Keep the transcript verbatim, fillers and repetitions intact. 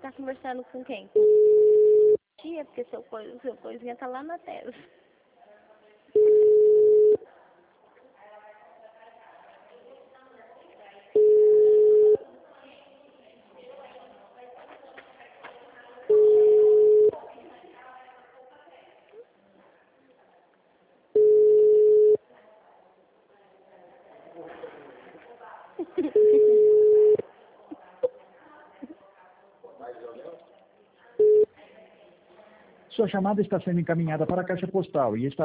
tá conversando com quem? Tia, porque seu, co seu coisinha tá lá na tela. Sua chamada está sendo encaminhada para a caixa postal e está